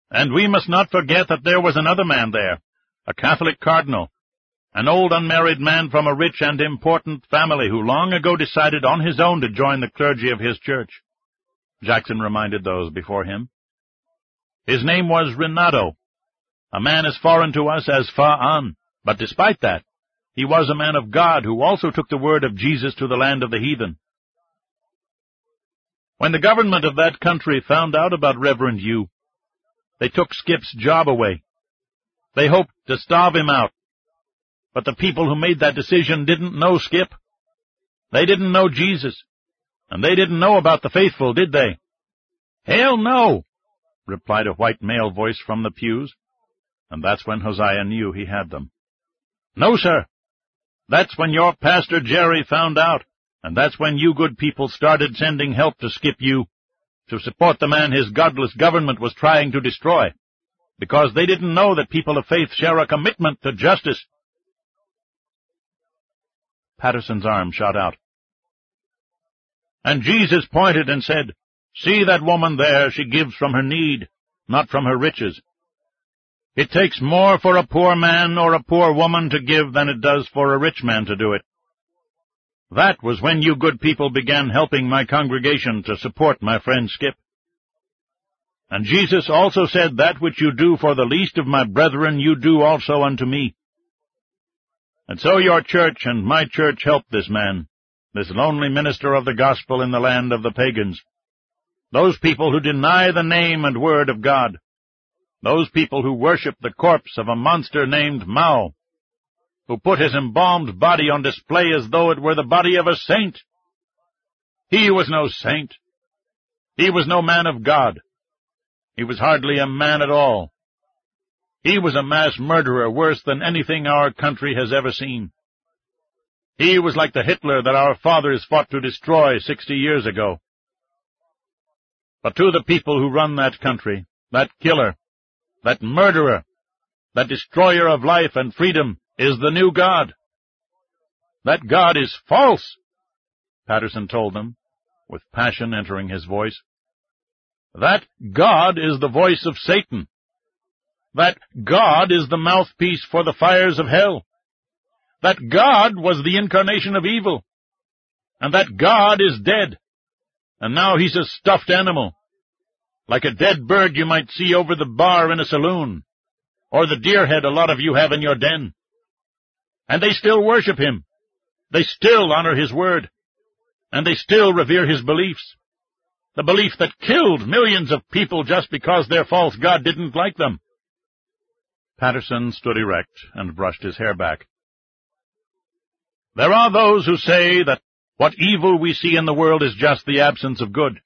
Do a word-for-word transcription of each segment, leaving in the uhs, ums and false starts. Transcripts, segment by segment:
And we must not forget that there was another man there, a Catholic cardinal, an old unmarried man from a rich and important family who long ago decided on his own to join the clergy of his church. Jackson reminded those before him. His name was Renato, a man as foreign to us as Fa'an, but despite that, he was a man of God who also took the word of Jesus to the land of the heathen. When the government of that country found out about Reverend Yu, they took Skip's job away. They hoped to starve him out. But the people who made that decision didn't know Skip. They didn't know Jesus. And they didn't know about the faithful, did they? Hell no, replied a white male voice from the pews. And that's when Hosea knew he had them. No, sir. That's when your Pastor Jerry found out. And that's when you good people started sending help to Skip Yu, to support the man his godless government was trying to destroy, because they didn't know that people of faith share a commitment to justice. Patterson's arm shot out. And Jesus pointed and said, "See that woman there, she gives from her need, not from her riches. It takes more for a poor man or a poor woman to give than it does for a rich man to do it." That was when you good people began helping my congregation to support my friend Skip. And Jesus also said, "That which you do for the least of my brethren, you do also unto me." And so your church and my church helped this man, this lonely minister of the gospel in the land of the pagans, those people who deny the name and word of God, those people who worship the corpse of a monster named Mao, who put his embalmed body on display as though it were the body of a saint. He was no saint. He was no man of God. He was hardly a man at all. He was a mass murderer worse than anything our country has ever seen. He was like the Hitler that our fathers fought to destroy sixty years ago. But to the people who run that country, that killer, that murderer, that destroyer of life and freedom, is the new God. That God is false, Patterson told them, with passion entering his voice. That God is the voice of Satan. That God is the mouthpiece for the fires of hell. That God was the incarnation of evil. And that God is dead. And now he's a stuffed animal, like a dead bird you might see over the bar in a saloon, or the deer head a lot of you have in your den. And they still worship him. They still honor his word. And they still revere his beliefs. The belief that killed millions of people just because their false God didn't like them. Patterson stood erect and brushed his hair back. There are those who say that what evil we see in the world is just the absence of good.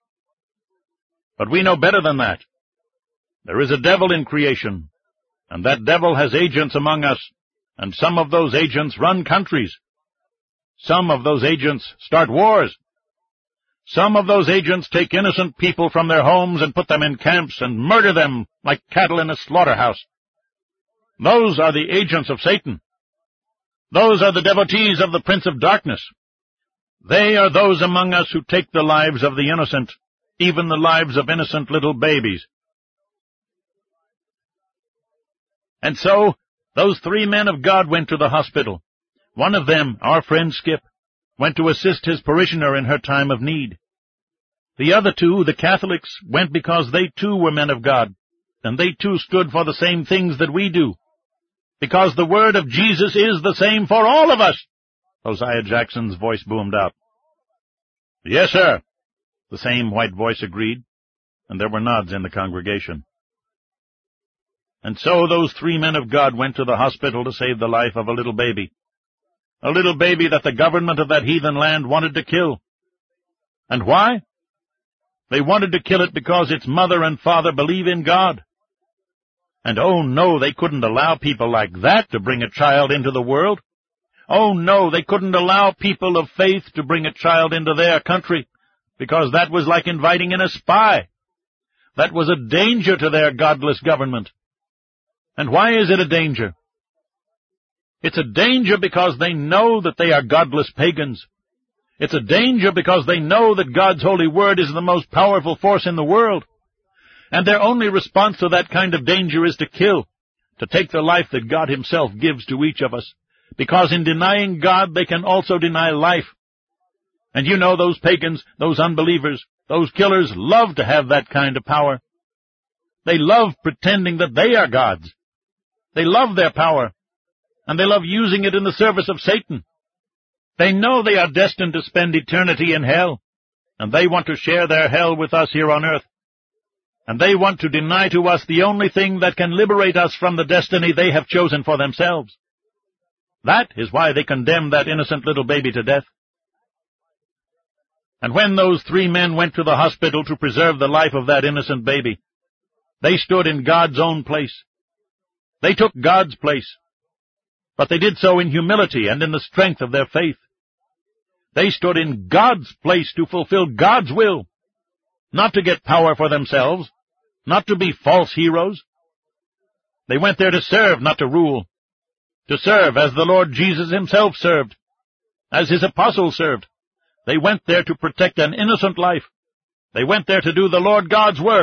But we know better than that. There is a devil in creation, and that devil has agents among us. And some of those agents run countries. Some of those agents start wars. Some of those agents take innocent people from their homes and put them in camps and murder them like cattle in a slaughterhouse. Those are the agents of Satan. Those are the devotees of the Prince of Darkness. They are those among us who take the lives of the innocent, even the lives of innocent little babies. And so, those three men of God went to the hospital. One of them, our friend Skip, went to assist his parishioner in her time of need. The other two, the Catholics, went because they too were men of God, and they too stood for the same things that we do, because the word of Jesus is the same for all of us. Hosea Jackson's voice boomed out. Yes, sir, the same white voice agreed, and there were nods in the congregation. And so those three men of God went to the hospital to save the life of a little baby, a little baby that the government of that heathen land wanted to kill. And why? They wanted to kill it because its mother and father believe in God. And oh no, they couldn't allow people like that to bring a child into the world. Oh no, they couldn't allow people of faith to bring a child into their country, because that was like inviting in a spy. That was a danger to their godless government. And why is it a danger? It's a danger because they know that they are godless pagans. It's a danger because they know that God's holy word is the most powerful force in the world. And their only response to that kind of danger is to kill, to take the life that God himself gives to each of us, because in denying God they can also deny life. And you know those pagans, those unbelievers, those killers love to have that kind of power. They love pretending that they are gods. They love their power, and they love using it in the service of Satan. They know they are destined to spend eternity in hell, and they want to share their hell with us here on earth. And they want to deny to us the only thing that can liberate us from the destiny they have chosen for themselves. That is why they condemned that innocent little baby to death. And when those three men went to the hospital to preserve the life of that innocent baby, they stood in God's own place. They took God's place, but they did so in humility and in the strength of their faith. They stood in God's place to fulfill God's will, not to get power for themselves, not to be false heroes. They went there to serve, not to rule, to serve as the Lord Jesus himself served, as his apostles served. They went there to protect an innocent life. They went there to do the Lord God's work.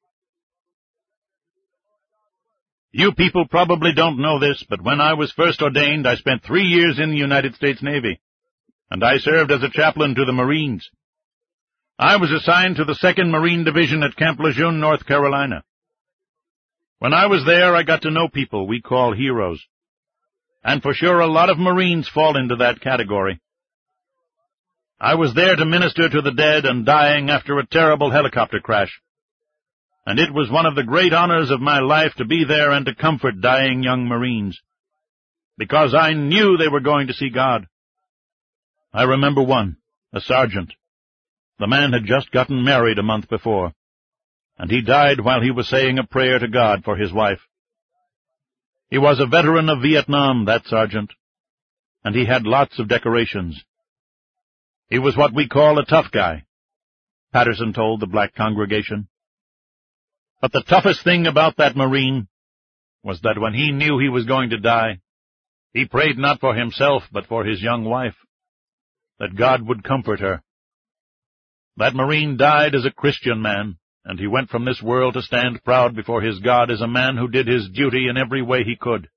You people probably don't know this, but when I was first ordained, I spent three years in the United States Navy, and I served as a chaplain to the Marines. I was assigned to the second Marine Division at Camp Lejeune, North Carolina. When I was there, I got to know people we call heroes. And for sure a lot of Marines fall into that category. I was there to minister to the dead and dying after a terrible helicopter crash. And it was one of the great honors of my life to be there and to comfort dying young Marines, because I knew they were going to see God. I remember one, a sergeant. The man had just gotten married a month before, and he died while he was saying a prayer to God for his wife. He was a veteran of Vietnam, that sergeant, and he had lots of decorations. He was what we call a tough guy, Patterson told the black congregation. But the toughest thing about that Marine was that when he knew he was going to die, he prayed not for himself but for his young wife, that God would comfort her. That Marine died as a Christian man, and he went from this world to stand proud before his God as a man who did his duty in every way he could.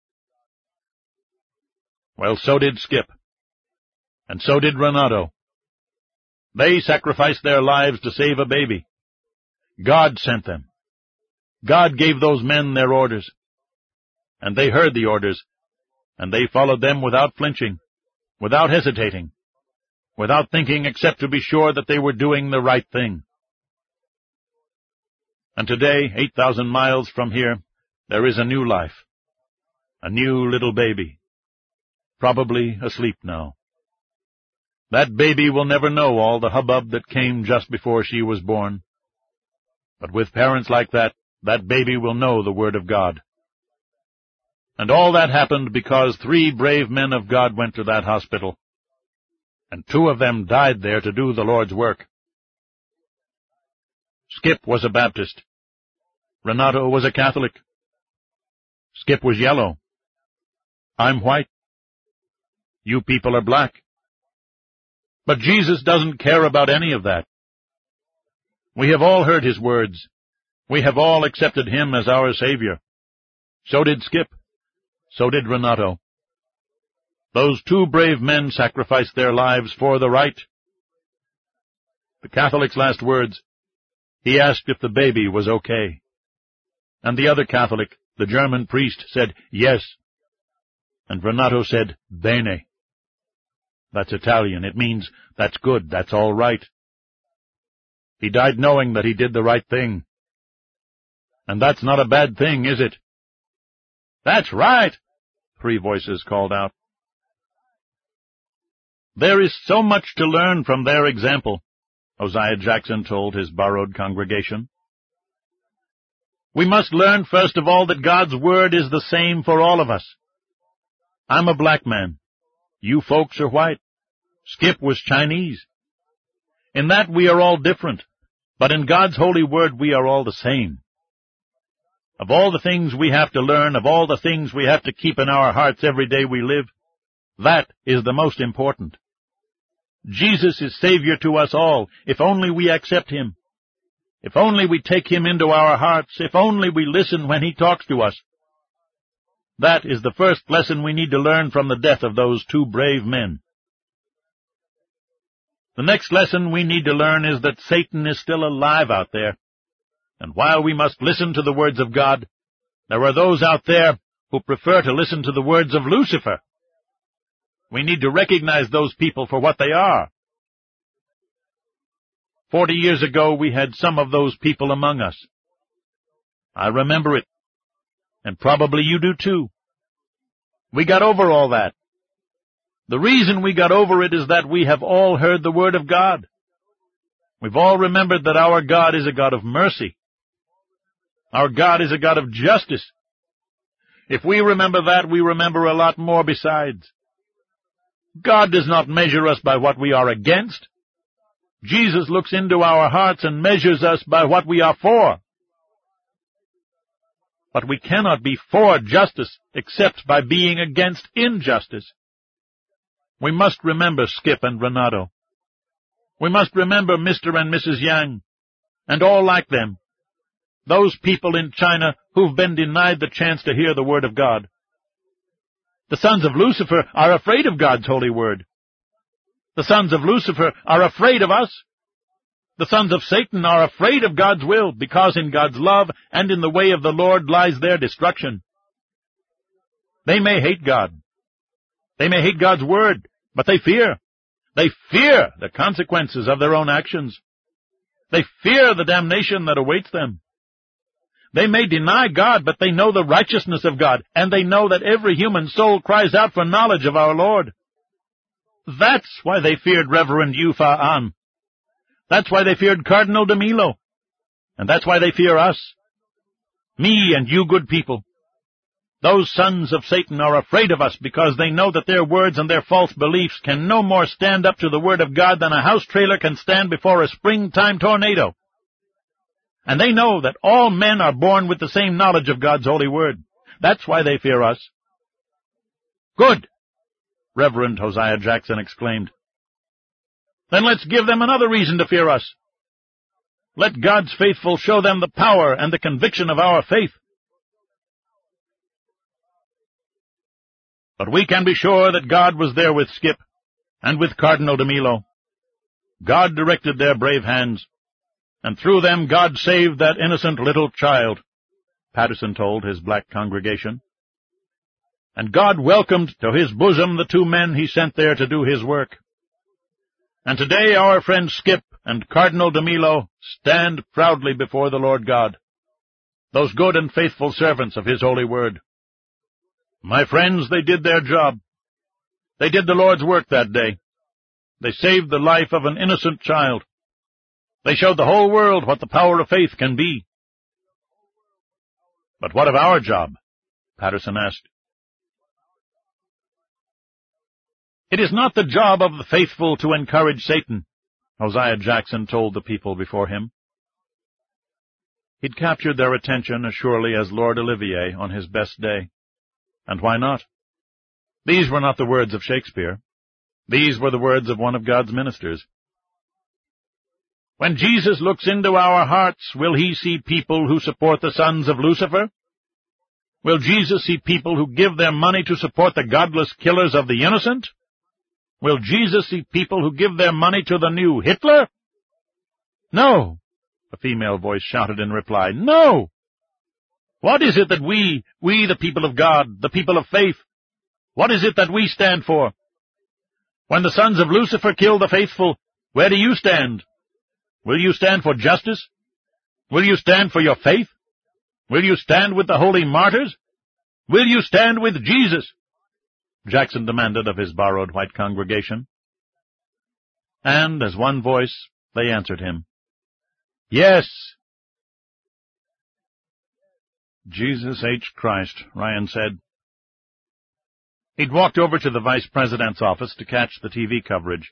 Well, so did Skip, and so did Renato. They sacrificed their lives to save a baby. God sent them. God gave those men their orders, and they heard the orders, and they followed them without flinching, without hesitating, without thinking except to be sure that they were doing the right thing. And today, eight thousand miles from here, there is a new life, a new little baby, probably asleep now. That baby will never know all the hubbub that came just before she was born. But with parents like that, that baby will know the Word of God. And all that happened because three brave men of God went to that hospital, and two of them died there to do the Lord's work. Skip was a Baptist. Renato was a Catholic. Skip was yellow. I'm white. You people are black. But Jesus doesn't care about any of that. We have all heard his words. We have all accepted him as our Savior. So did Skip. So did Renato. Those two brave men sacrificed their lives for the right. The Catholic's last words, he asked if the baby was okay. And the other Catholic, the German priest, said, yes. And Renato said, bene. That's Italian. It means, that's good, that's all right. He died knowing that he did the right thing. And that's not a bad thing, is it? That's right, three voices called out. There is so much to learn from their example, Osiah Jackson told his borrowed congregation. We must learn, first of all, that God's Word is the same for all of us. I'm a black man. You folks are white. Skip was Chinese. In that we are all different, but in God's holy Word we are all the same. Of all the things we have to learn, of all the things we have to keep in our hearts every day we live, that is the most important. Jesus is Savior to us all, if only we accept Him. If only we take him into our hearts, if only we listen when he talks to us. That is the first lesson we need to learn from the death of those two brave men. The next lesson we need to learn is that Satan is still alive out there, and while we must listen to the words of God, there are those out there who prefer to listen to the words of Lucifer. We need to recognize those people for what they are. Forty years ago, we had some of those people among us. I remember it, and probably you do too. We got over all that. The reason we got over it is that we have all heard the word of God. We've all remembered that our God is a God of mercy. Our God is a God of justice. If we remember that, we remember a lot more besides. God does not measure us by what we are against. Jesus looks into our hearts and measures us by what we are for. But we cannot be for justice except by being against injustice. We must remember Skip and Renato. We must remember Mister and Missus Yang, and all like them, those people in China who've been denied the chance to hear the word of God. The sons of Lucifer are afraid of God's holy word. The sons of Lucifer are afraid of us. The sons of Satan are afraid of God's will, because in God's love and in the way of the Lord lies their destruction. They may hate God. They may hate God's word, but they fear. They fear the consequences of their own actions. They fear the damnation that awaits them. They may deny God, but they know the righteousness of God, and they know that every human soul cries out for knowledge of our Lord. That's why they feared Reverend Yu Fa An. That's why they feared Cardinal de Milo. And that's why they fear us. Me and you good people. Those sons of Satan are afraid of us because they know that their words and their false beliefs can no more stand up to the word of God than a house trailer can stand before a springtime tornado. And they know that all men are born with the same knowledge of God's holy word. That's why they fear us. Good! Reverend Hosea Jackson exclaimed. Then let's give them another reason to fear us. Let God's faithful show them the power and the conviction of our faith. But we can be sure that God was there with Skip and with Cardinal de Milo. God directed their brave hands, and through them God saved that innocent little child, Patterson told his black congregation. And God welcomed to his bosom the two men he sent there to do his work. And today our friend Skip and Cardinal de Milo stand proudly before the Lord God, those good and faithful servants of his holy word. My friends, they did their job. They did the Lord's work that day. They saved the life of an innocent child. They showed the whole world what the power of faith can be. But what of our job? Patterson asked. It is not the job of the faithful to encourage Satan, Hosea Jackson told the people before him. He'd captured their attention as surely as Lord Olivier on his best day. And why not? These were not the words of Shakespeare. These were the words of one of God's ministers. When Jesus looks into our hearts, will he see people who support the sons of Lucifer? Will Jesus see people who give their money to support the godless killers of the innocent? Will Jesus see people who give their money to the new Hitler? No, a female voice shouted in reply. No! What is it that we, we the people of God, the people of faith, what is it that we stand for? When the sons of Lucifer kill the faithful, where do you stand? Will you stand for justice? Will you stand for your faith? Will you stand with the holy martyrs? Will you stand with Jesus? Jackson demanded of his borrowed white congregation. And, as one voice, they answered him. Yes! Jesus H. Christ, Ryan said. He'd walked over to the vice president's office to catch the T V coverage.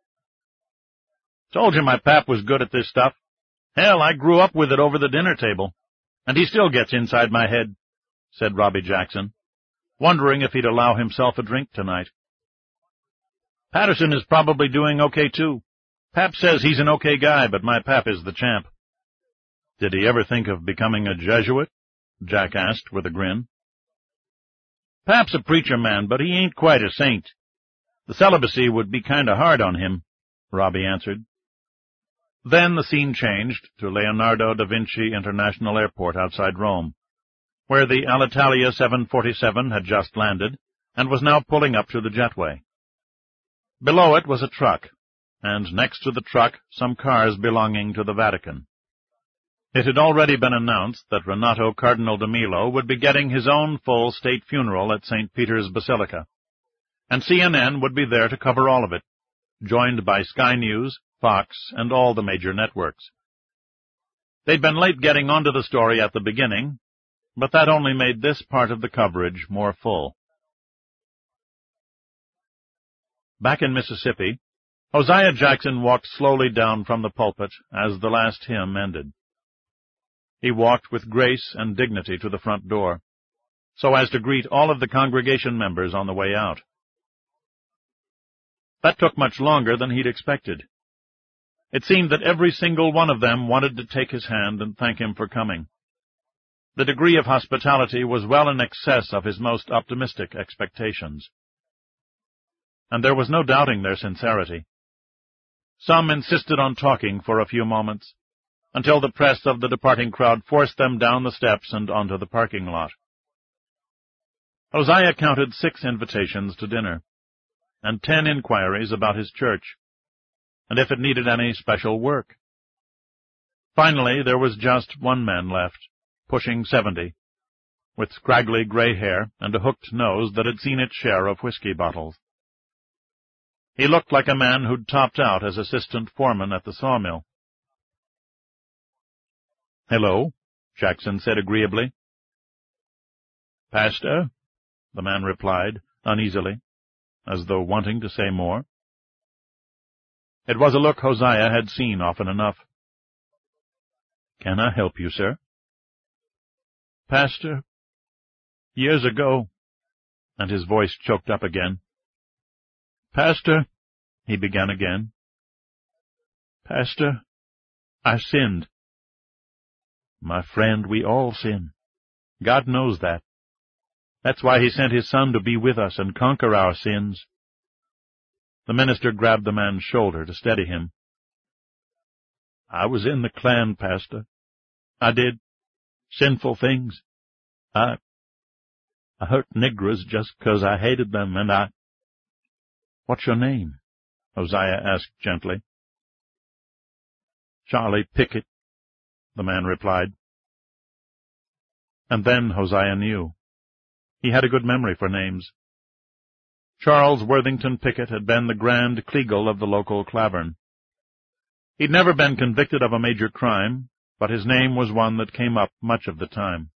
Told you my pap was good at this stuff. Hell, I grew up with it over the dinner table, and he still gets inside my head, said Robbie Jackson, wondering if he'd allow himself a drink tonight. Patterson is probably doing okay, too. Pap says he's an okay guy, but my pap is the champ. "Did he ever think of becoming a Jesuit?" Jack asked with a grin. "Perhaps a preacher man, but he ain't quite a saint. The celibacy would be kind of hard on him," Robbie answered. Then the scene changed to Leonardo da Vinci International Airport outside Rome, where the Alitalia seven forty-seven had just landed and was now pulling up to the jetway. Below it was a truck, and next to the truck some cars belonging to the Vatican. It had already been announced that Renato Cardinal de Milo would be getting his own full state funeral at Saint Peter's Basilica, and C N N would be there to cover all of it, joined by Sky News, Fox, and all the major networks. They'd been late getting onto the story at the beginning, but that only made this part of the coverage more full. Back in Mississippi, Hosea Jackson walked slowly down from the pulpit as the last hymn ended. He walked with grace and dignity to the front door, so as to greet all of the congregation members on the way out. That took much longer than he'd expected. It seemed that every single one of them wanted to take his hand and thank him for coming. The degree of hospitality was well in excess of his most optimistic expectations. And there was no doubting their sincerity. Some insisted on talking for a few moments, until the press of the departing crowd forced them down the steps and onto the parking lot. Hosea counted six invitations to dinner, and ten inquiries about his church, and if it needed any special work. Finally, there was just one man left, pushing seventy, with scraggly gray hair and a hooked nose that had seen its share of whiskey bottles. He looked like a man who'd topped out as assistant foreman at the sawmill. "Hello," Jackson said agreeably. "Pastor?" the man replied, uneasily, as though wanting to say more. It was a look Hosea had seen often enough. "Can I help you, sir?" "Pastor, years ago," and his voice choked up again. "Pastor," he began again. "Pastor, I sinned." "My friend, we all sin. God knows that. That's why he sent his Son to be with us and conquer our sins." The minister grabbed the man's shoulder to steady him. "I was in the Klan, Pastor. I did sinful things. I I hurt niggers just 'cause I hated them, and I—" "What's your name?" Hosea asked gently. "Charlie Pickett," the man replied. And then Hosea knew. He had a good memory for names. Charles Worthington Pickett had been the Grand Kleagle of the local Clavern. He'd never been convicted of a major crime, but his name was one that came up much of the time.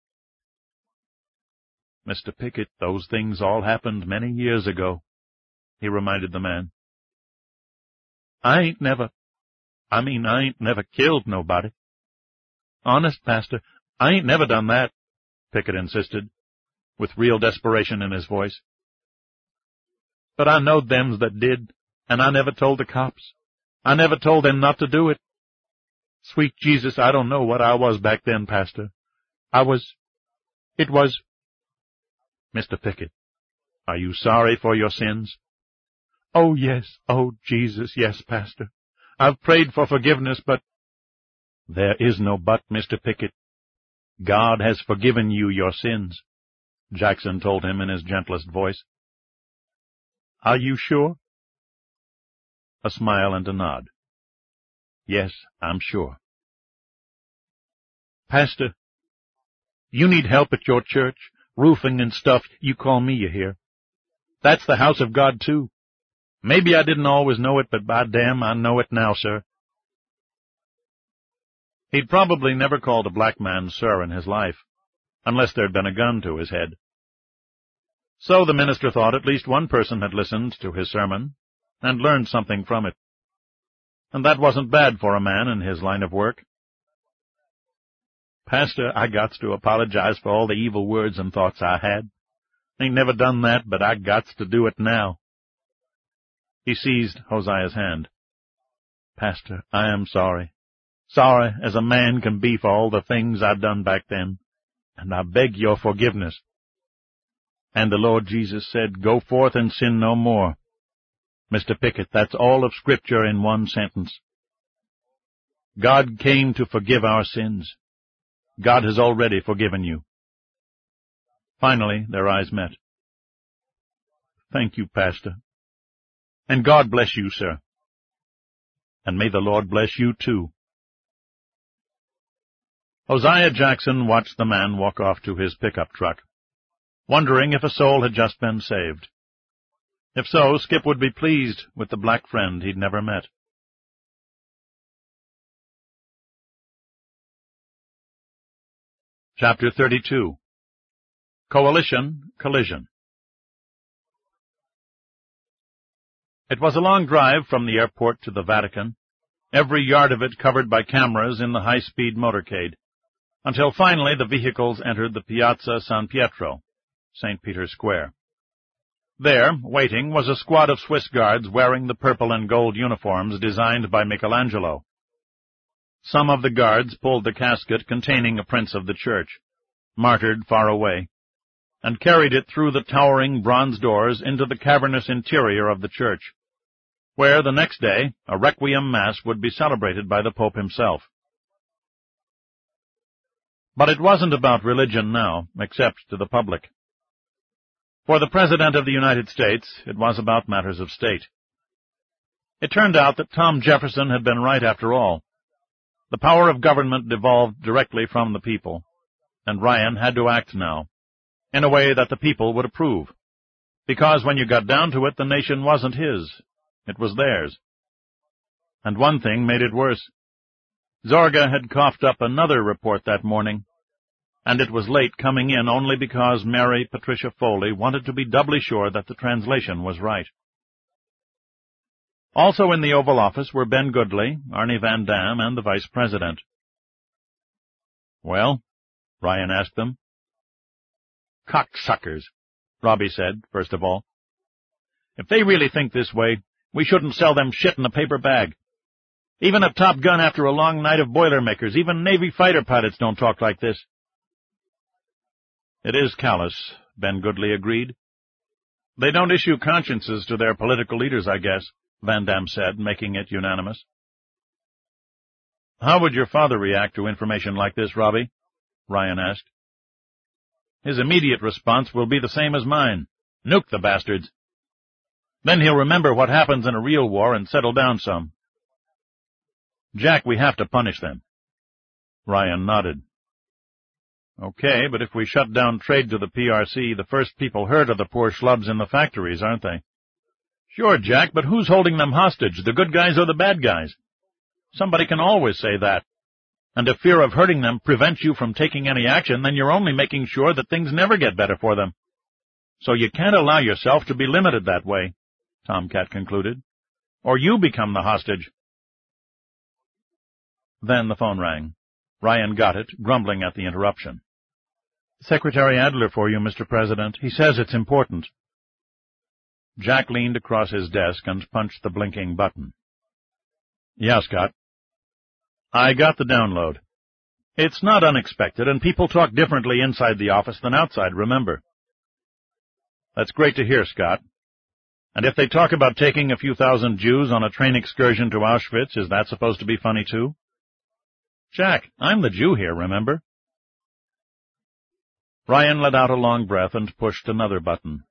"Mister Pickett, those things all happened many years ago," he reminded the man. "I ain't never, I mean, I ain't never killed nobody." "Honest, Pastor, I ain't never done that," Pickett insisted, with real desperation in his voice. "But I knowed them that did, and I never told the cops. I never told them not to do it. Sweet Jesus, I don't know what I was back then, Pastor. I was... It was—" "Mister Pickett, are you sorry for your sins?" "Oh, yes. Oh, Jesus, yes, Pastor. I've prayed for forgiveness, but—" "There is no but, Mister Pickett. God has forgiven you your sins," Jackson told him in his gentlest voice. "Are you sure?" A smile and a nod. "Yes, I'm sure." "Pastor, you need help at your church, roofing and stuff. You call me, you hear. That's the house of God, too. Maybe I didn't always know it, but by damn, I know it now, sir." He'd probably never called a black man sir in his life, unless there'd been a gun to his head. So the minister thought at least one person had listened to his sermon and learned something from it. And that wasn't bad for a man in his line of work. "Pastor, I gots to apologize for all the evil words and thoughts I had. Ain't never done that, but I gots to do it now." He seized Hosea's hand. "Pastor, I am sorry. sorry as a man can be for all the things I done back then, and I beg your forgiveness." And the Lord Jesus said, "Go forth and sin no more." Mister Pickett, that's all of Scripture in one sentence. God came to forgive our sins. God has already forgiven you. Finally, their eyes met. "Thank you, Pastor. And God bless you, sir. And may the Lord bless you, too." Hosea Jackson watched the man walk off to his pickup truck, wondering if a soul had just been saved. If so, Skip would be pleased with the black friend he'd never met. Chapter thirty-two. Coalition Collision. It was a long drive from the airport to the Vatican, every yard of it covered by cameras in the high-speed motorcade, until finally the vehicles entered the Piazza San Pietro, Saint Peter's Square. There, waiting, was a squad of Swiss guards wearing the purple and gold uniforms designed by Michelangelo. Some of the guards pulled the casket containing a prince of the church, martyred far away, and carried it through the towering bronze doors into the cavernous interior of the church, where the next day a requiem mass would be celebrated by the Pope himself. But it wasn't about religion now, except to the public. For the President of the United States, it was about matters of state. It turned out that Tom Jefferson had been right after all. The power of government devolved directly from the people, and Ryan had to act now, in a way that the people would approve, because when you got down to it, the nation wasn't his, it was theirs. And one thing made it worse. Zorga had coughed up another report that morning, and it was late coming in only because Mary Patricia Foley wanted to be doubly sure that the translation was right. Also in the Oval Office were Ben Goodley, Arnie Van Dam, and the Vice President. "Well?" Ryan asked them. "Cocksuckers," Robbie said, first of all. "If they really think this way, we shouldn't sell them shit in a paper bag. Even a Top Gun after a long night of Boilermakers, even Navy fighter pilots don't talk like this." "It is callous," Ben Goodley agreed. "They don't issue consciences to their political leaders, I guess," Van Dam said, making it unanimous. "How would your father react to information like this, Robbie?" Ryan asked. "His immediate response will be the same as mine. Nuke the bastards. Then he'll remember what happens in a real war and settle down some." "Jack, we have to punish them." Ryan nodded. "Okay, but if we shut down trade to the P R C, the first people hurt are the poor schlubs in the factories, aren't they?" "Sure, Jack, but who's holding them hostage, the good guys or the bad guys? Somebody can always say that. And if fear of hurting them prevents you from taking any action, then you're only making sure that things never get better for them. So you can't allow yourself to be limited that way," Tomcat concluded, "or you become the hostage." Then the phone rang. Ryan got it, grumbling at the interruption. "Secretary Adler for you, Mister President. He says it's important." Jack leaned across his desk and punched the blinking button. "Yeah, Scott." "I got the download. It's not unexpected, and people talk differently inside the office than outside, remember." "That's great to hear, Scott. And if they talk about taking a few thousand Jews on a train excursion to Auschwitz, is that supposed to be funny, too?" "Jack, I'm the Jew here, remember?" Ryan let out a long breath and pushed another button.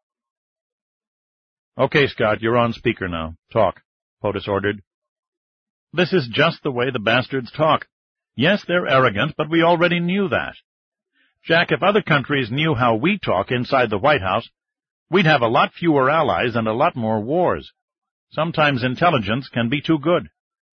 "Okay, Scott, you're on speaker now. Talk," POTUS ordered. "This is just the way the bastards talk. Yes, they're arrogant, but we already knew that. Jack, if other countries knew how we talk inside the White House, we'd have a lot fewer allies and a lot more wars. Sometimes intelligence can be too good."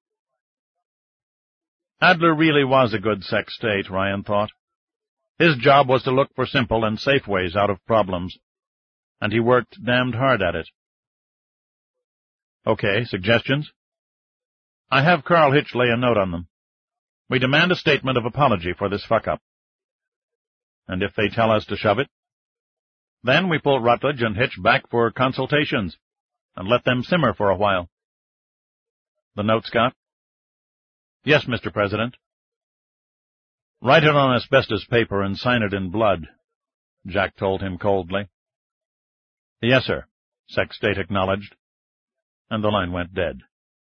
Adler really was a good sex-state, Ryan thought. His job was to look for simple and safe ways out of problems, and he worked damned hard at it. "Okay, suggestions?" "I have Carl Hitch lay a note on them. We demand a statement of apology for this fuck-up." "And if they tell us to shove it?" "Then we pull Rutledge and Hitch back for consultations, and let them simmer for a while." "The note, Scott?" Yes, Mister President. Write it on asbestos paper and sign it in blood, Jack told him coldly. Yes, sir, Sextate acknowledged, and the line went dead.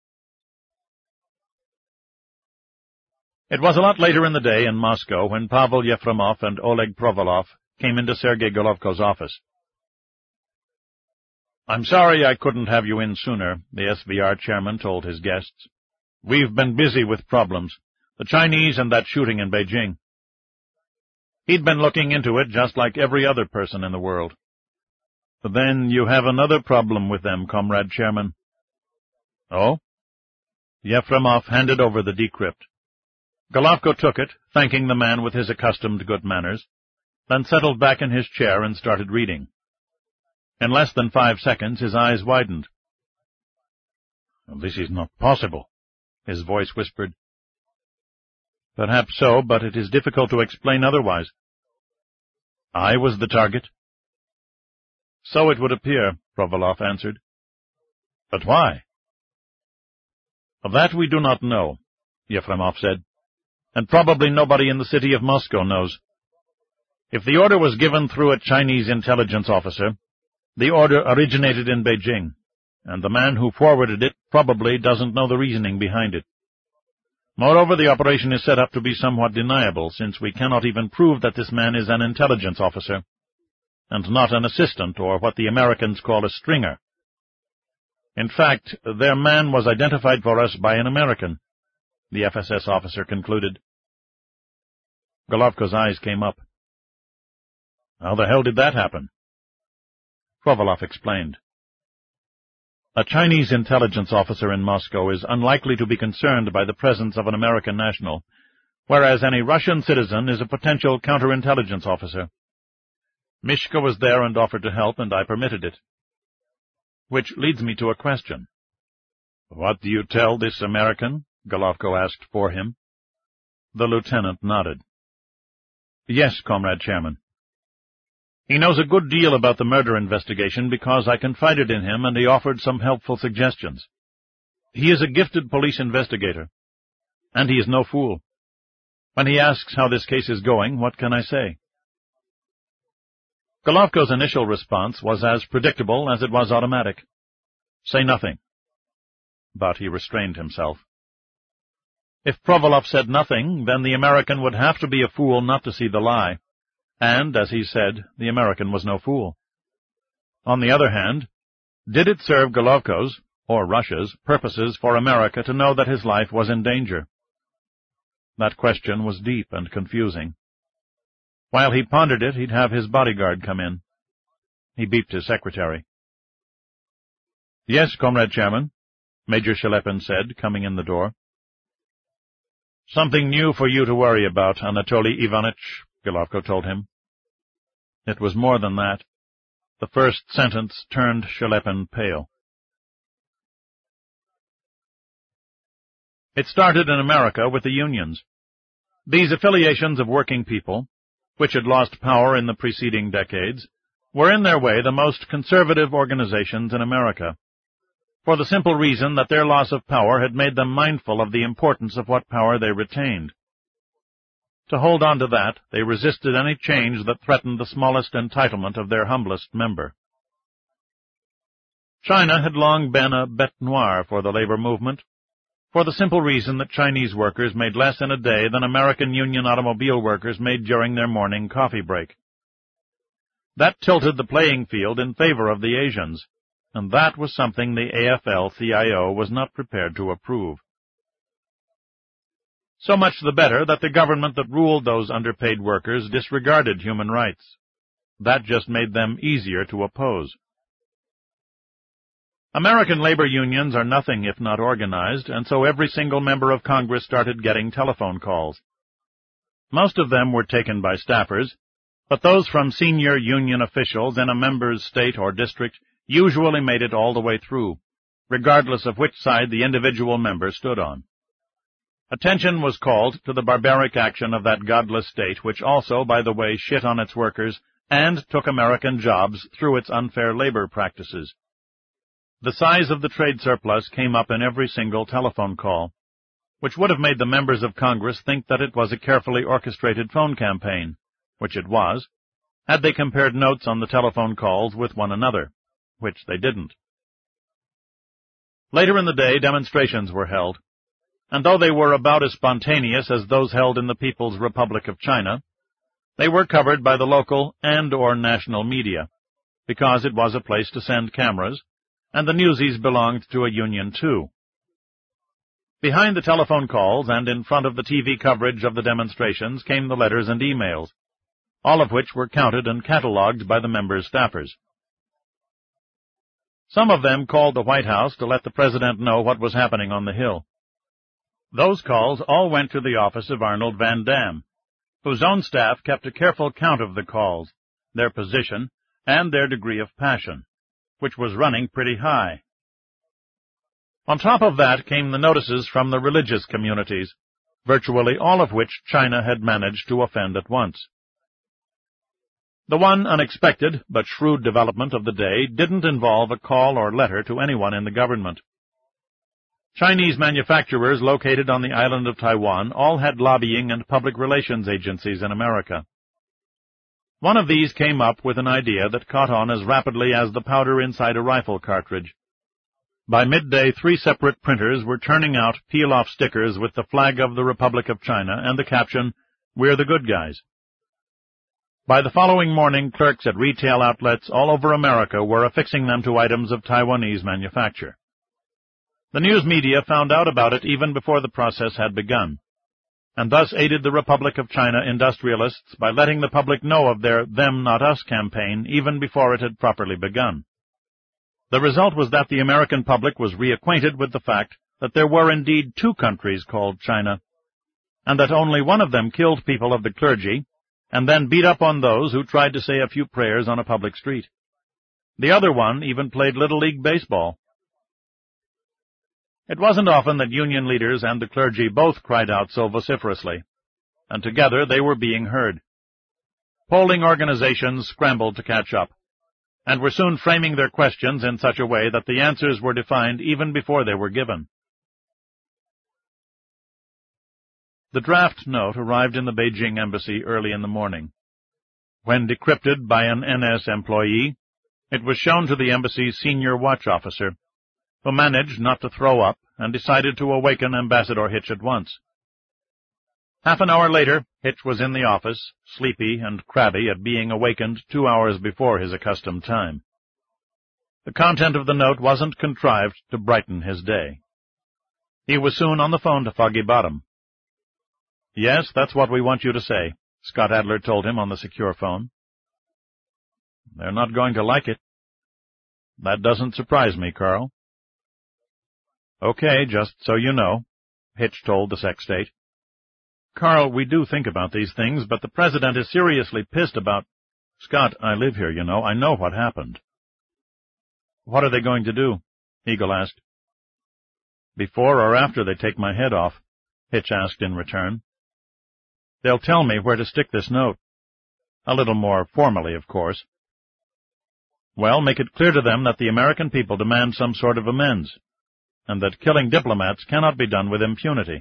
It was a lot later in the day in Moscow when Pavel Yefremov and Oleg Provolov came into Sergei Golovko's office. I'm sorry I couldn't have you in sooner, the S V R chairman told his guests. We've been busy with problems, the Chinese and that shooting in Beijing. He'd been looking into it just like every other person in the world. But then you have another problem with them, Comrade Chairman. Oh? Yefremov handed over the decrypt. Golovko took it, thanking the man with his accustomed good manners, then settled back in his chair and started reading. In less than five seconds, his eyes widened. This is not possible, his voice whispered. Perhaps so, but it is difficult to explain otherwise. I was the target. So it would appear, Provolov answered. But why? Of that we do not know, Yefremov said, and probably nobody in the city of Moscow knows. If the order was given through a Chinese intelligence officer, the order originated in Beijing, and the man who forwarded it probably doesn't know the reasoning behind it. Moreover, the operation is set up to be somewhat deniable, since we cannot even prove that this man is an intelligence officer, and not an assistant or what the Americans call a stringer. In fact, their man was identified for us by an American, the F S S officer concluded. Golovko's eyes came up. How the hell did that happen? Provolov explained. A Chinese intelligence officer in Moscow is unlikely to be concerned by the presence of an American national, whereas any Russian citizen is a potential counterintelligence officer. Mishka was there and offered to help, and I permitted it. Which leads me to a question. What do you tell this American? Golovko asked for him. The lieutenant nodded. Yes, Comrade Chairman. He knows a good deal about the murder investigation because I confided in him and he offered some helpful suggestions. He is a gifted police investigator, and he is no fool. When he asks how this case is going, what can I say? Golovko's initial response was as predictable as it was automatic. Say nothing. But he restrained himself. If Provolov said nothing, then the American would have to be a fool not to see the lie. And, as he said, the American was no fool. On the other hand, did it serve Golovko's, or Russia's, purposes for America to know that his life was in danger? That question was deep and confusing. While he pondered it, he'd have his bodyguard come in. He beeped his secretary. Yes, Comrade Chairman, Major Shelepin said, coming in the door. Something new for you to worry about, Anatoly Ivanitch, Golovko told him. It was more than that. The first sentence turned Shelepin pale. It started in America with the unions. These affiliations of working people, which had lost power in the preceding decades, were in their way the most conservative organizations in America, for the simple reason that their loss of power had made them mindful of the importance of what power they retained. To hold on to that, they resisted any change that threatened the smallest entitlement of their humblest member. China had long been a bête noire for the labor movement, for the simple reason that Chinese workers made less in a day than American union automobile workers made during their morning coffee break. That tilted the playing field in favor of the Asians, and that was something the A F L C I O was not prepared to approve. So much the better that the government that ruled those underpaid workers disregarded human rights. That just made them easier to oppose. American labor unions are nothing if not organized, and so every single member of Congress started getting telephone calls. Most of them were taken by staffers, but those from senior union officials in a member's state or district usually made it all the way through, regardless of which side the individual member stood on. Attention was called to the barbaric action of that godless state, which also, by the way, shit on its workers and took American jobs through its unfair labor practices. The size of the trade surplus came up in every single telephone call. which would have made the members of Congress think that it was a carefully orchestrated phone campaign, which it was, had they compared notes on the telephone calls with one another, which they didn't. Later in the day, demonstrations were held, and though they were about as spontaneous as those held in the People's Republic of China, they were covered by the local and or national media, because it was a place to send cameras, and the newsies belonged to a union too. Behind the telephone calls and in front of the T V coverage of the demonstrations came the letters and emails, all of which were counted and catalogued by the members' staffers. Some of them called the White House to let the President know what was happening on the Hill. Those calls all went to the office of Arnold Van Dam, whose own staff kept a careful count of the calls, their position, and their degree of passion, which was running pretty high. On top of that came the notices from the religious communities, virtually all of which China had managed to offend at once. The one unexpected but shrewd development of the day didn't involve a call or letter to anyone in the government. Chinese manufacturers located on the island of Taiwan all had lobbying and public relations agencies in America. One of these came up with an idea that caught on as rapidly as the powder inside a rifle cartridge. By midday, three separate printers were turning out peel-off stickers with the flag of the Republic of China and the caption, "We're the good guys." By the following morning, clerks at retail outlets all over America were affixing them to items of Taiwanese manufacture. The news media found out about it even before the process had begun, and thus aided the Republic of China industrialists by letting the public know of their Them Not Us campaign even before it had properly begun. The result was that the American public was reacquainted with the fact that there were indeed two countries called China, and that only one of them killed people of the clergy, and then beat up on those who tried to say a few prayers on a public street. The other one even played Little League baseball. It wasn't often that union leaders and the clergy both cried out so vociferously, and together they were being heard. Polling organizations scrambled to catch up, and were soon framing their questions in such a way that the answers were defined even before they were given. The draft note arrived in the Beijing embassy early in the morning. When decrypted by an N S employee, it was shown to the embassy's senior watch officer, who managed not to throw up and decided to awaken Ambassador Hitch at once. Half an hour later, Hitch was in the office, sleepy and crabby at being awakened two hours before his accustomed time. The content of the note wasn't contrived to brighten his day. He was soon on the phone to Foggy Bottom. "Yes, that's what we want you to say," Scott Adler told him on the secure phone. "They're not going to like it." "That doesn't surprise me, Carl." "Okay, just so you know," Hitch told the sextate. "Carl, we do think about these things, but the President is seriously pissed about—" "Scott, I live here, you know. I know what happened." "What are they going to do?" Eagle asked. "Before or after they take my head off?" Hitch asked in return. "They'll tell me where to stick this note. A little more formally, of course." "Well, make it clear to them that the American people demand some sort of amends, and that killing diplomats cannot be done with impunity."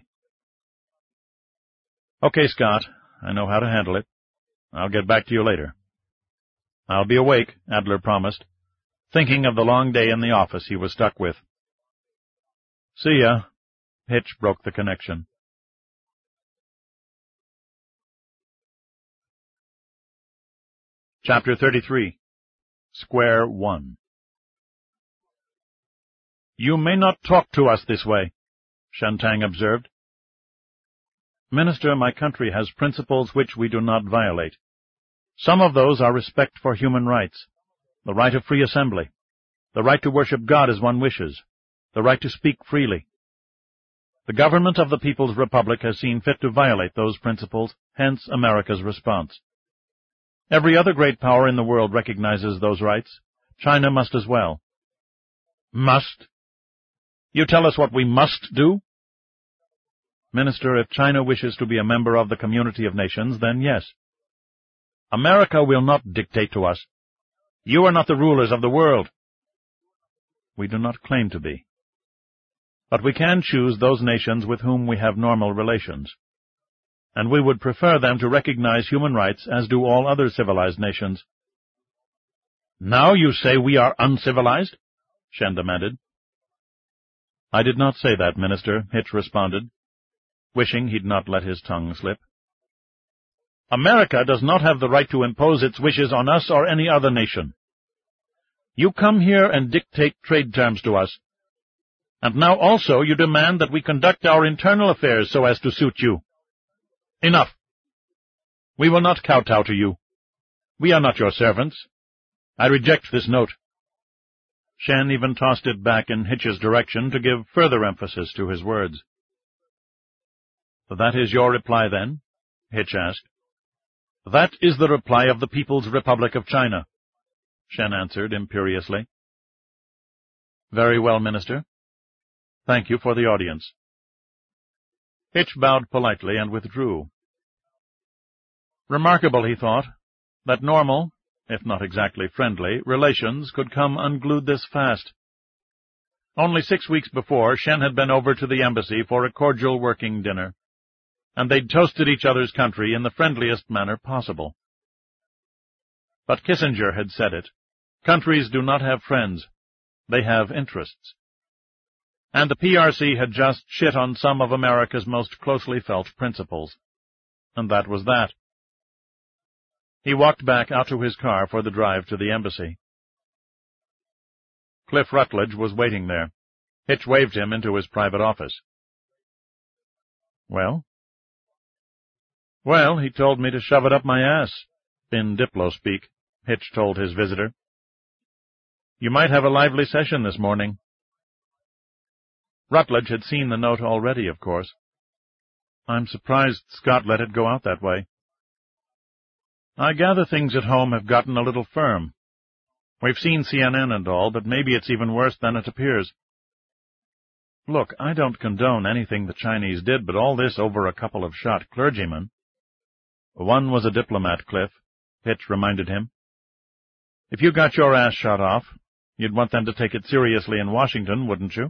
"Okay, Scott, I know how to handle it. I'll get back to you later." "I'll be awake," Adler promised, thinking of the long day in the office he was stuck with. "See ya." Hitch broke the connection. Chapter thirty-three. Square One. "You may not talk to us this way," Shantang observed. "Minister, my country has principles which we do not violate. Some of those are respect for human rights, the right of free assembly, the right to worship God as one wishes, the right to speak freely. The government of the People's Republic has seen fit to violate those principles, hence America's response. Every other great power in the world recognizes those rights. China must as well." "Must? You tell us what we must do?" "Minister, if China wishes to be a member of the community of nations, then yes." "America will not dictate to us. You are not the rulers of the world." "We do not claim to be." But we can choose those nations with whom we have normal relations, and we would prefer them to recognize human rights as do all other civilized nations." "Now you say we are uncivilized?" Shen demanded. "I did not say that, Minister," Hitch responded, wishing he'd not let his tongue slip. "America does not have the right to impose its wishes on us or any other nation. You come here and dictate trade terms to us, and now also you demand that we conduct our internal affairs so as to suit you. Enough! We will not kowtow to you. We are not your servants. I reject this note." Shen even tossed it back in Hitch's direction to give further emphasis to his words. "That is your reply, then?" Hitch asked. "That is the reply of the People's Republic of China," Shen answered imperiously. "Very well, Minister. Thank you for the audience." Hitch bowed politely and withdrew. Remarkable, he thought, that normal, if not exactly friendly, relations could come unglued this fast. Only six weeks before, Shen had been over to the embassy for a cordial working dinner, and they'd toasted each other's country in the friendliest manner possible. But Kissinger had said it. Countries do not have friends. They have interests. And the P R C had just shit on some of America's most closely felt principles. And that was that. He walked back out to his car for the drive to the embassy. Cliff Rutledge was waiting there. Hitch waved him into his private office. "Well?" "Well, he told me to shove it up my ass," in Diplo-speak, Hitch told his visitor. "You might have a lively session this morning." Rutledge had seen the note already, of course. "I'm surprised Scott let it go out that way." "I gather things at home have gotten a little firm. We've seen C N N and all, but maybe it's even worse than it appears. Look, I don't condone anything the Chinese did, but all this over a couple of shot clergymen." "One was a diplomat, Cliff," Hitch reminded him. "If you got your ass shot off, you'd want them to take it seriously in Washington, wouldn't you?"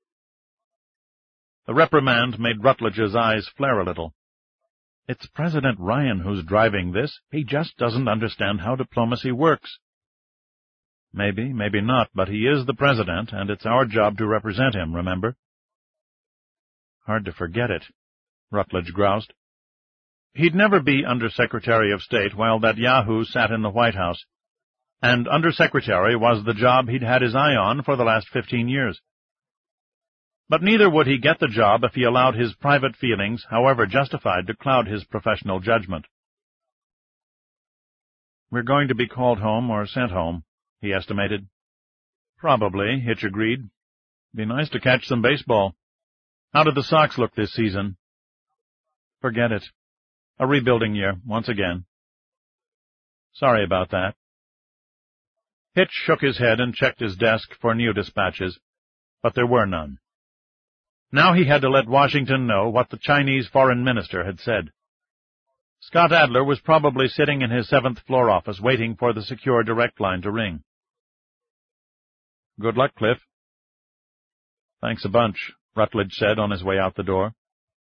The reprimand made Rutledge's eyes flare a little. It's President Ryan who's driving this. He just doesn't understand how diplomacy works. Maybe, maybe not, but he is the president, and it's our job to represent him, remember? Hard to forget it, Rutledge groused. He'd never be Under-Secretary of State while that yahoo sat in the White House, and Under-Secretary was the job he'd had his eye on for the last fifteen years. But neither would he get the job if he allowed his private feelings, however justified, to cloud his professional judgment. "We're going to be called home or sent home," he estimated. "Probably," Hitch agreed. "Be nice to catch some baseball. How did the Sox look this season?" "Forget it. A rebuilding year, once again." "Sorry about that." Hitch shook his head and checked his desk for new dispatches, but there were none. Now he had to let Washington know what the Chinese foreign minister had said. Scott Adler was probably sitting in his seventh-floor office waiting for the secure direct line to ring. "Good luck, Cliff." "Thanks a bunch," Rutledge said on his way out the door.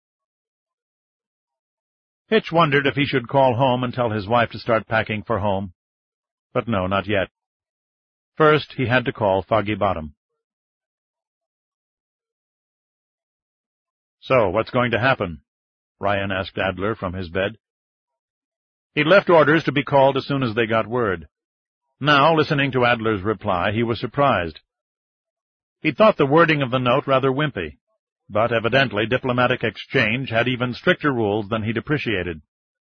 Hitch wondered if he should call home and tell his wife to start packing for home. But no, not yet. First, he had to call Foggy Bottom. "So, what's going to happen?" Ryan asked Adler from his bed. He'd left orders to be called as soon as they got word. Now, listening to Adler's reply, he was surprised. He'd thought the wording of the note rather wimpy, but evidently diplomatic exchange had even stricter rules than he'd appreciated.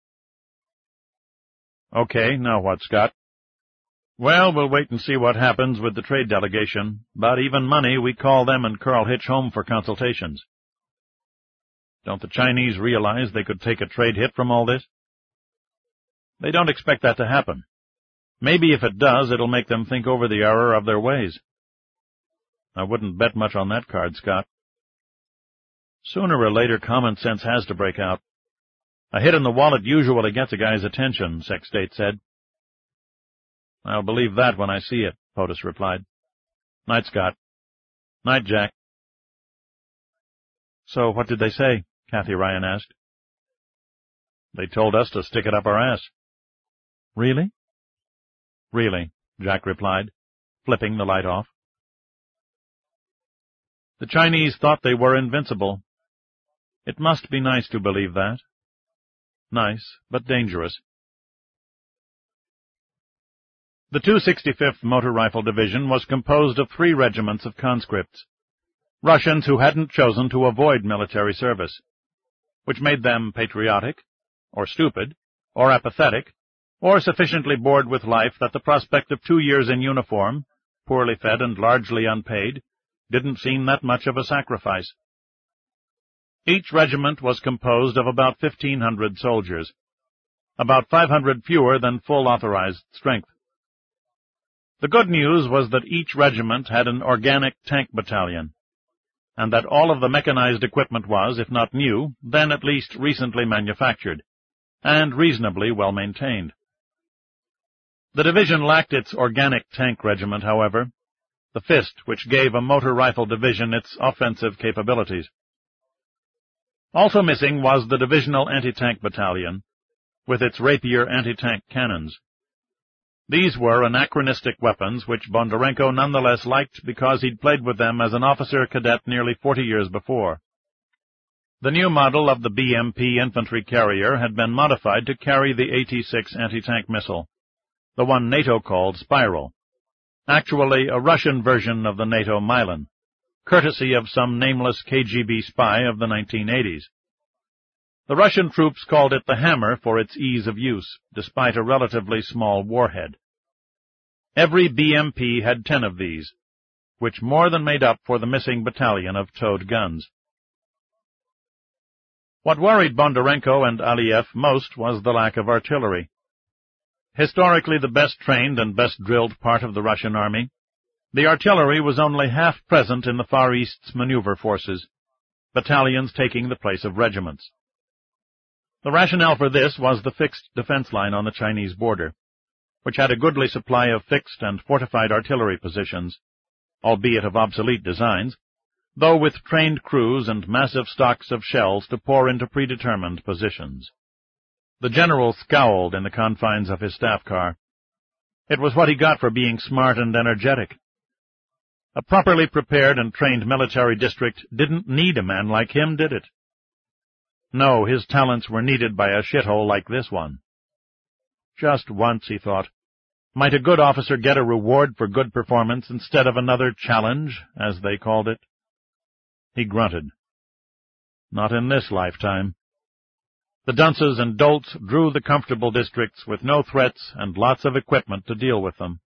"Okay, now what, Scott?" "Well, we'll wait and see what happens with the trade delegation, but even money, we call them and Carl Hitch home for consultations." "Don't the Chinese realize they could take a trade hit from all this?" "They don't expect that to happen. Maybe if it does, it'll make them think over the error of their ways." "I wouldn't bet much on that card, Scott." "Sooner or later, common sense has to break out. A hit in the wallet usually gets a guy's attention," Sextate said. "I'll believe that when I see it," POTUS replied. "Night, Scott." "Night, Jack." So what did they say? Kathy Ryan asked. They told us to stick it up our ass. Really? Really, Jack replied, flipping the light off. The Chinese thought they were invincible. It must be nice to believe that. Nice, but dangerous. The two sixty-fifth Motor Rifle Division was composed of three regiments of conscripts, Russians who hadn't chosen to avoid military service, which made them patriotic, or stupid, or apathetic, or sufficiently bored with life that the prospect of two years in uniform, poorly fed and largely unpaid, didn't seem that much of a sacrifice. Each regiment was composed of about fifteen hundred soldiers, about five hundred fewer than full authorized strength. The good news was that each regiment had an organic tank battalion, and that all of the mechanized equipment was, if not new, then at least recently manufactured, and reasonably well maintained. The division lacked its organic tank regiment, however, the fist which gave a motor rifle division its offensive capabilities. Also missing was the divisional anti-tank battalion, with its rapier anti-tank cannons. These were anachronistic weapons which Bondarenko nonetheless liked because he'd played with them as an officer cadet nearly forty years before. The new model of the B M P infantry carrier had been modified to carry the A T six anti-tank missile, the one NATO called Spiral, actually a Russian version of the NATO Milan, courtesy of some nameless K G B spy of the nineteen eighties. The Russian troops called it the Hammer for its ease of use, despite a relatively small warhead. Every B M P had ten of these, which more than made up for the missing battalion of towed guns. What worried Bondarenko and Aliev most was the lack of artillery. Historically the best trained and best drilled part of the Russian army, the artillery was only half present in the Far East's maneuver forces, battalions taking the place of regiments. The rationale for this was the fixed defense line on the Chinese border, which had a goodly supply of fixed and fortified artillery positions, albeit of obsolete designs, though with trained crews and massive stocks of shells to pour into predetermined positions. The general scowled in the confines of his staff car. It was what he got for being smart and energetic. A properly prepared and trained military district didn't need a man like him, did it? No, his talents were needed by a shithole like this one. Just once, he thought, might a good officer get a reward for good performance instead of another challenge, as they called it? He grunted. Not in this lifetime. The dunces and dolts drew the comfortable districts with no threats and lots of equipment to deal with them.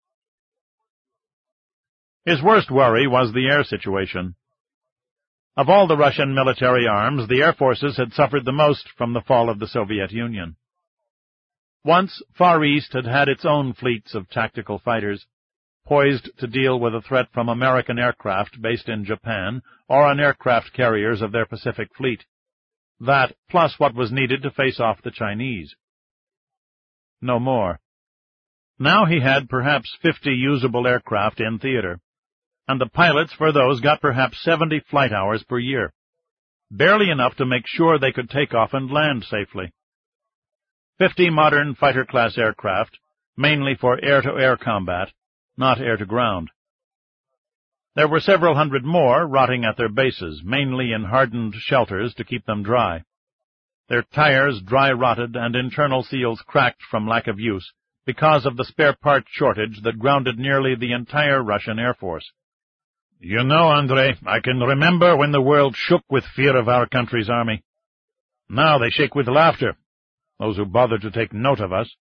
His worst worry was the air situation. Of all the Russian military arms, the air forces had suffered the most from the fall of the Soviet Union. Once, Far East had had its own fleets of tactical fighters, poised to deal with a threat from American aircraft based in Japan or on aircraft carriers of their Pacific Fleet. That, plus what was needed to face off the Chinese. No more. Now he had perhaps fifty usable aircraft in theater, and the pilots for those got perhaps seventy flight hours per year, barely enough to make sure they could take off and land safely. Fifty modern fighter-class aircraft, mainly for air-to-air combat, not air-to-ground. There were several hundred more rotting at their bases, mainly in hardened shelters to keep them dry. Their tires dry-rotted and internal seals cracked from lack of use because of the spare part shortage that grounded nearly the entire Russian Air Force. You know, Andrei, I can remember when the world shook with fear of our country's army. Now they shake with laughter, those who bother to take note of us.